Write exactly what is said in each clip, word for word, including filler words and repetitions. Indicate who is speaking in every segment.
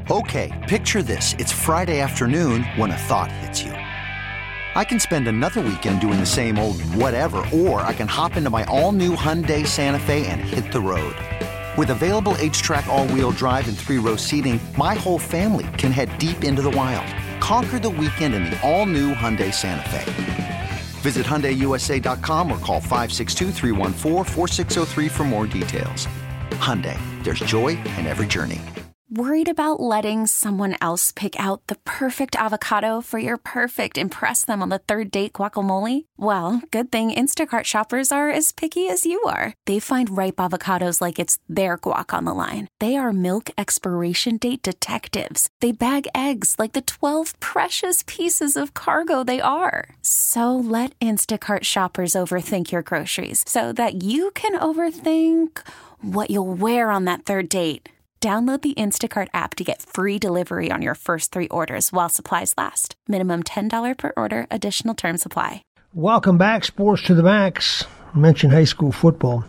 Speaker 1: Okay, picture this. It's Friday afternoon when a thought hits you. I can spend another weekend doing the same old whatever, or I can hop into my all-new Hyundai Santa Fe and hit the road. With available H-Track all-wheel drive and three-row seating, my whole family can head deep into the wild. Conquer the weekend in the all-new Hyundai Santa Fe. Visit Hyundai U S A dot com or call five six two, three one four, four six zero three for more details. Hyundai, there's joy in every journey.
Speaker 2: Worried about letting someone else pick out the perfect avocado for your perfect impress them on the third date guacamole? Well, good thing Instacart shoppers are as picky as you are. They find ripe avocados like it's their guac on the line. They are milk expiration date detectives. They bag eggs like the twelve precious pieces of cargo they are. So let Instacart shoppers overthink your groceries so that you can overthink what you'll wear on that third date. Download the Instacart app to get free delivery on your first three orders while supplies last. Minimum ten dollars per order. Additional terms apply.
Speaker 3: Welcome back, Sports to the Max. I mentioned high school football.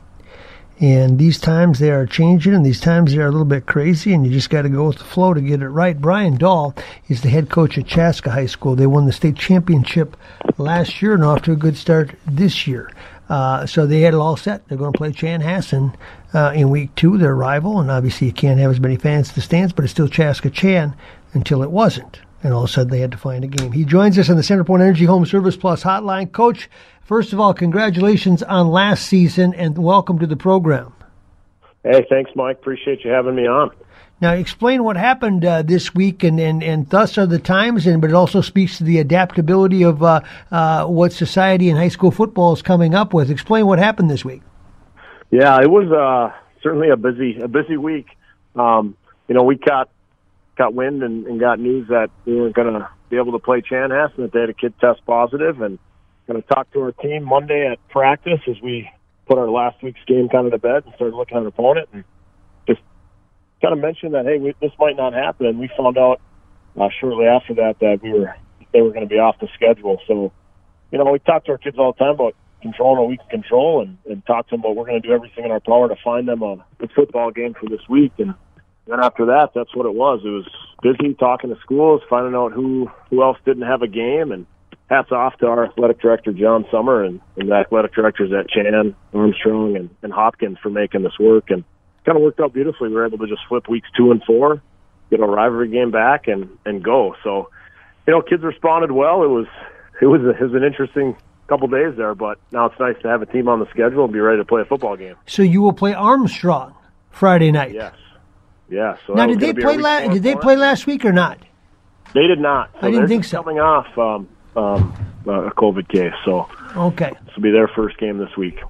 Speaker 3: And these times they are changing, and these times they are a little bit crazy, and you just got to go with the flow to get it right. Brian Dahl is the head coach at Chaska High School. They won the state championship last year and off to a good start this year. Uh, so they had it all set. They're going to play Chanhassen uh, in week two, their rival. And obviously you can't have as many fans in the stands, but it's still Chaska Chan until it wasn't. And all of a sudden they had to find a game. He joins us on the Centerpoint Energy Home Service Plus hotline. Coach, first of all, congratulations on last season and welcome to the program.
Speaker 4: Hey, thanks, Mike. Appreciate you having me on.
Speaker 3: Now, explain what happened uh, this week, and, and, and thus are the times, and but it also speaks to the adaptability of uh, uh, what society and high school football is coming up with. Explain what happened this week.
Speaker 4: Yeah, it was uh, certainly a busy a busy week. Um, you know, we got got wind and, and got news that we weren't going to be able to play Chanhassen, that they had a kid test positive, and going to talk to our team Monday at practice as we put our last week's game kind of to bed and started looking at our opponent and just kind of mentioned that, hey, we, this might not happen. And we found out uh, shortly after that that we were they were going to be off the schedule. So, you know, we talk to our kids all the time about controlling what we can control and, and talk to them about we're going to do everything in our power to find them a good football game for this week. And then after that, that's what it was. It was busy talking to schools, finding out who, who else didn't have a game. And hats off to our athletic director, John Summer, and, and the athletic directors at Chan, Armstrong, and, and Hopkins for making this work. And kind of worked out beautifully. We were able to just flip weeks two and four, get a rivalry game back, and, and go. So, you know, kids responded well. It was it was, a, it was an interesting couple days there, but now it's nice to have a team on the schedule and be ready to play a football game.
Speaker 3: So you will play Armstrong Friday night.
Speaker 4: Yes. Yeah. So
Speaker 3: now, did they play last? Did they play last week or not?
Speaker 4: They did not. So
Speaker 3: I didn't think so.
Speaker 4: Coming off um, um, a COVID case, so
Speaker 3: okay,
Speaker 4: this will be their first game this week.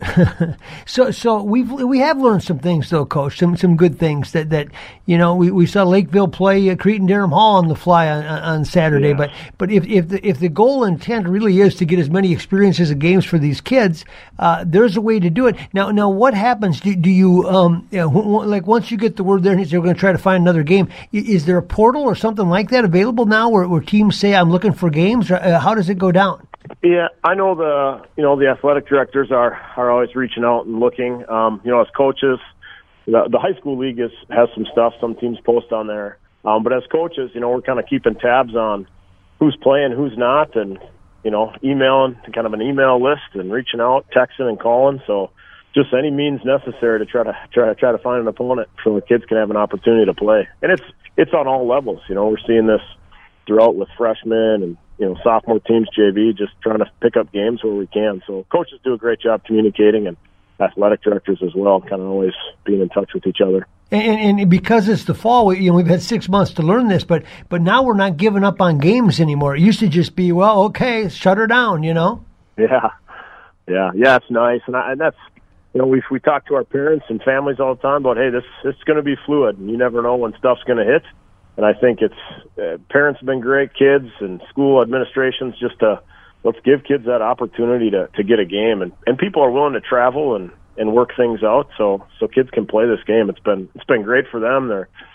Speaker 3: so, so we've we have learned some things, though, Coach. Some some good things that, that you know we, we saw Lakeville play uh, Cretin Durham Hall on the fly on, on Saturday.
Speaker 4: Yeah.
Speaker 3: But but if if the if the goal intent really is to get as many experiences of games for these kids, uh, there's a way to do it. Now now what happens? Do, do you um you know, like once you get the word there and they're going to try to find another game? Is there a portal or something like that available now where, where teams say I'm looking for games? Or, uh, how does it go down?
Speaker 4: Yeah, I know the you know the athletic directors are, are always reaching out and looking. Um, you know, as coaches, the, the high school league is, has some stuff. Some teams post on there, um, but as coaches, you know, we're kind of keeping tabs on who's playing, who's not, and you know, emailing kind of an email list and reaching out, texting and calling. So, just any means necessary to try to try to try to find an opponent so the kids can have an opportunity to play. And it's it's on all levels. You know, we're seeing this throughout with freshmen and, you know, sophomore teams, J V, just trying to pick up games where we can. So coaches do a great job communicating, and athletic directors as well, kind of always being in touch with each other.
Speaker 3: And, and because it's the fall, you know, we've had six months to learn this, but but now we're not giving up on games anymore. It used to just be, well, okay, shut her down, you know?
Speaker 4: Yeah, yeah, yeah, it's nice. And, I, and that's, you know, we we talk to our parents and families all the time about, hey, this it's going to be fluid, and you never know when stuff's going to hit. And I think it's uh, parents have been great, kids and school administrations, just to let's give kids that opportunity to, to get a game. And, and people are willing to travel and, and work things out so so kids can play this game. It's been it's been great for them. They're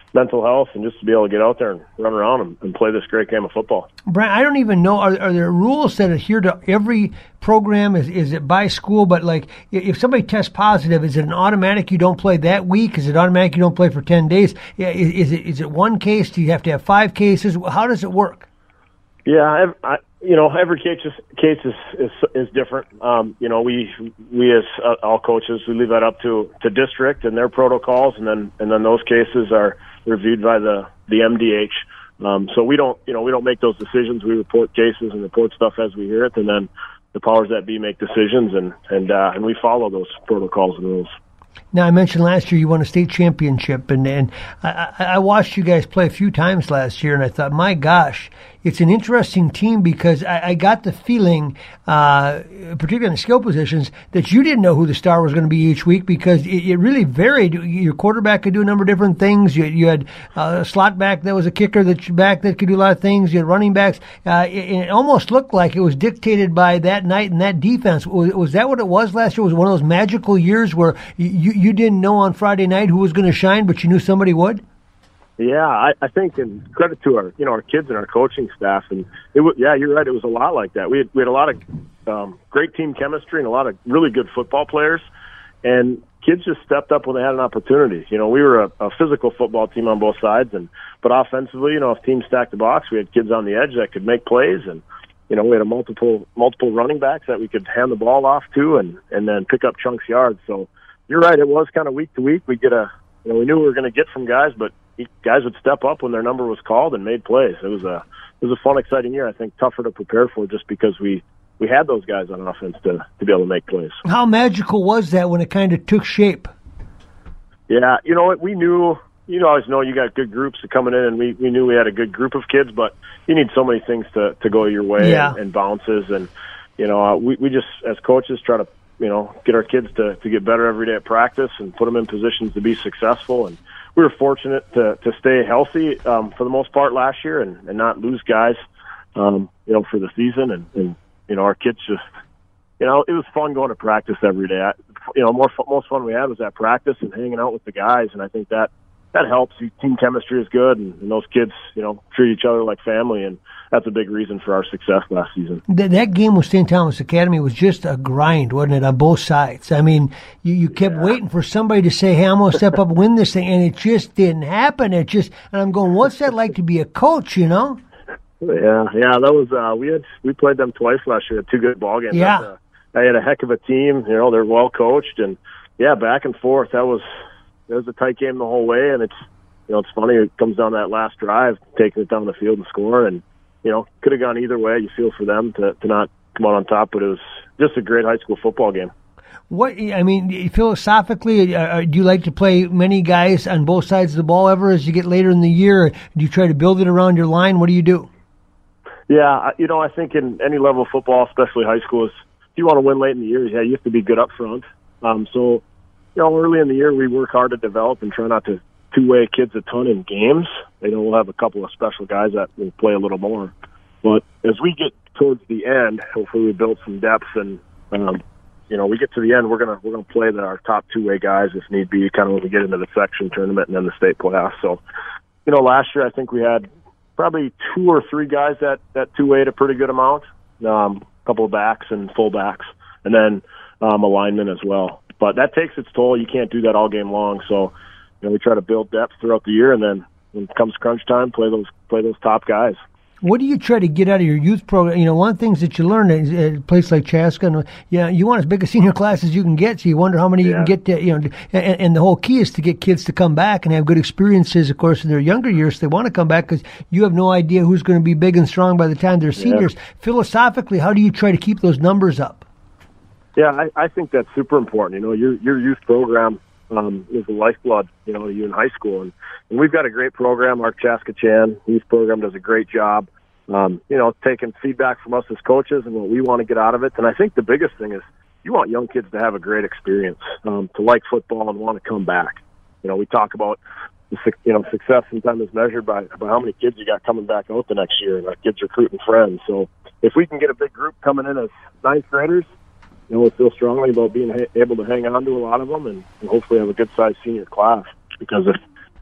Speaker 4: mental health, and just to be able to get out there and run around and, and play this great game of football.
Speaker 3: Brian, I don't even know, are, are there rules that adhere to every program? Is is it by school? But, like, if somebody tests positive, is it an automatic you don't play that week? Is it automatic you don't play for ten days? Is, is, it, is it one case? Do you have to have five cases? How does it work?
Speaker 4: Yeah, I, I, you know, every case is, case is, is, is different. Um, you know, we we as uh, all coaches, we leave that up to, to district and their protocols, and then and then those cases are reviewed by the, the M D H. Um, so we don't, you know, we don't make those decisions. We report cases and report stuff as we hear it, and then the powers that be make decisions, and and uh, and we follow those protocols and rules.
Speaker 3: Now, I mentioned last year you won a state championship, and, and I, I watched you guys play a few times last year, and I thought, my gosh, it's an interesting team, because I, I got the feeling, uh, particularly in the skill positions, that you didn't know who the star was going to be each week, because it, it really varied. Your quarterback could do a number of different things. You, you had uh, a slot back that was a kicker that back that could do a lot of things. You had running backs. Uh, it, it almost looked like it was dictated by that night and that defense. Was, was that what it was last year? Was it one of those magical years where you, you didn't know on Friday night who was going to shine, but you knew somebody would?
Speaker 4: Yeah, I, I think, and credit to our, you know, our kids and our coaching staff, and it was, yeah, you're right, it was a lot like that. We had, we had a lot of um, great team chemistry and a lot of really good football players, and kids just stepped up when they had an opportunity. You know, we were a, a physical football team on both sides, and but offensively, you know, if teams stacked the box, we had kids on the edge that could make plays, and you know, we had a multiple multiple running backs that we could hand the ball off to, and and then pick up chunks yards. So you're right, it was kind of week to week. We get a, you know, we knew we were going to get from guys, but guys would step up when their number was called and made plays. It was a it was a fun, exciting year. I think tougher to prepare for, just because we, we had those guys on offense to, to be able to make plays.
Speaker 3: How magical was that when it kind of took shape?
Speaker 4: Yeah, you know what, we knew, you always know you got good groups coming in, and we, we knew we had a good group of kids, but you need so many things to, to go your way,
Speaker 3: yeah.
Speaker 4: and, and bounces, and you know uh, we we just as coaches try to you know get our kids to, to get better every day at practice and put them in positions to be successful. And we were fortunate to, to stay healthy um, for the most part last year, and, and not lose guys, um, you know, for the season. And, and, you know, our kids just, you know, it was fun going to practice every day. I, you know, more most fun we had was at practice and hanging out with the guys. And I think that, that helps. Team chemistry is good, and, and those kids, you know, treat each other like family, and that's a big reason for our success last season.
Speaker 3: That, that game with Saint Thomas Academy was just a grind, wasn't it, on both sides? I mean, you, you kept yeah. waiting for somebody to say, hey, I'm going to step up and win this thing, and it just didn't happen. It just, and I'm going, what's that like to be a coach, you know?
Speaker 4: Yeah, yeah, that was, uh, we had, we played them twice last year, two good ball games.
Speaker 3: Yeah.
Speaker 4: Uh, I had a heck of a team, you know, they're well coached, and yeah, back and forth. That was, it was a tight game the whole way, and it's, you know, it's funny, it comes down to that last drive, taking it down the field and score, and, you know, could have gone either way. You feel for them to, to not come out on top, but it was just a great high school football game.
Speaker 3: What, I mean, philosophically, uh, do you like to play many guys on both sides of the ball ever as you get later in the year? Do you try to build it around your line? What do you do?
Speaker 4: Yeah, you know, I think in any level of football, especially high school, is if you want to win late in the year, yeah, you have to be good up front. Um, so, you know, early in the year, we work hard to develop and try not to two-way kids a ton in games. You know, we'll have a couple of special guys that will play a little more. But as we get towards the end, hopefully we build some depth, and um, you know, we get to the end, we're gonna we're gonna play the, our top two-way guys if need be, kind of when we get into the section tournament and then the state playoffs. So, you know, last year I think we had probably two or three guys that that two-wayed a pretty good amount, um, a couple of backs and full backs, and then um, a lineman as well. But that takes its toll. You can't do that all game long. So, you know, we try to build depth throughout the year, and then when it comes crunch time, play those play those top guys.
Speaker 3: What do you try to get out of your youth program? You know, one of the things that you learn is at a place like Chaska, and, yeah, you want as big a senior class as you can get, so you wonder how many yeah. you can get to, you know, and, and the whole key is to get kids to come back and have good experiences, of course, in their younger years. They want to come back because you have no idea who's going to be big and strong by the time they're seniors. Yeah. Philosophically, how do you try to keep those numbers up?
Speaker 4: Yeah, I, I think that's super important. You know, your your youth program um, is the lifeblood, you know, you in high school. And, and we've got a great program. Our Chaska Chan youth program does a great job, um, you know, taking feedback from us as coaches and what we want to get out of it. And I think the biggest thing is you want young kids to have a great experience, um, to like football and want to come back. You know, we talk about, the, you know, success sometimes is measured by, by how many kids you got coming back out the next year, and our kids recruiting friends. So if we can get a big group coming in as ninth graders, you know, we feel strongly about being ha- able to hang on to a lot of them, and, and hopefully have a good-sized senior class. Because if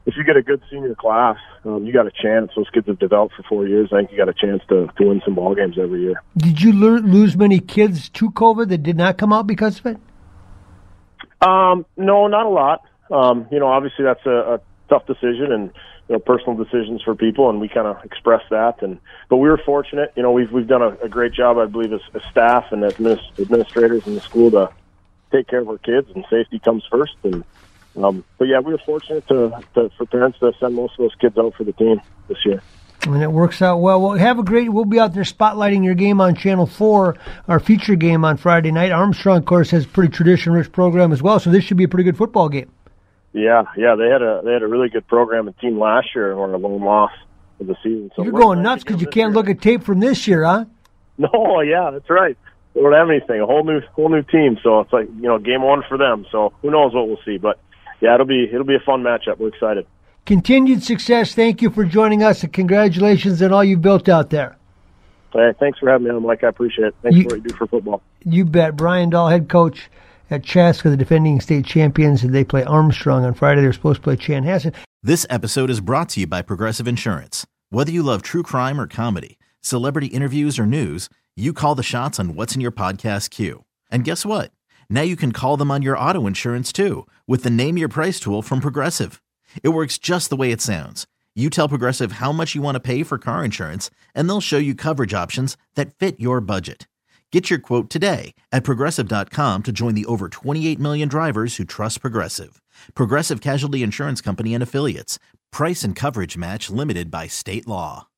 Speaker 4: if you get a good senior class, um, you got a chance. Those kids have developed for four years. I think you got a chance to, to win some ball games every year.
Speaker 3: Did you lo- lose many kids to COVID that did not come out because of it?
Speaker 4: Um, no, not a lot. Um, you know, obviously that's a, a tough decision and, you know, personal decisions for people, and we kind of express that. And but we were fortunate. You know, we've we've done a, a great job, I believe, as, as staff and as administrators in the school to take care of our kids, and safety comes first. And um, but yeah, we were fortunate to, to for parents to send most of those kids out for the team this year.
Speaker 3: And it works out well. Well, have a great. We'll be out there spotlighting your game on Channel Four, our feature game on Friday night. Armstrong, of course, has a pretty tradition-rich program as well, so this should be a pretty good football game.
Speaker 4: Yeah, yeah, they had a they had a really good program and team last year, and were a lone loss of the season. So
Speaker 3: you're going nuts because you can't year. look at tape from this year, huh?
Speaker 4: No, yeah, that's right. They don't have anything. A whole new whole new team, so it's like, you know, game one for them. So who knows what we'll see? But yeah, it'll be it'll be a fun matchup. We're excited.
Speaker 3: Continued success. Thank you for joining us, and congratulations on all you've built out there.
Speaker 4: Hey, thanks for having me on, Mike. I appreciate it. Thanks you, for what you do for football.
Speaker 3: You bet. Brian Dahl, head coach at Chaska, the defending state champions, and they play Armstrong on Friday. They're supposed to play Chanhassen.
Speaker 5: This episode is brought to you by Progressive Insurance. Whether you love true crime or comedy, celebrity interviews or news, you call the shots on what's in your podcast queue. And guess what? Now you can call them on your auto insurance too with the Name Your Price tool from Progressive. It works just the way it sounds. You tell Progressive how much you want to pay for car insurance, and they'll show you coverage options that fit your budget. Get your quote today at Progressive dot com to join the over twenty-eight million drivers who trust Progressive. Progressive Casualty Insurance Company and Affiliates. Price and coverage match limited by state law.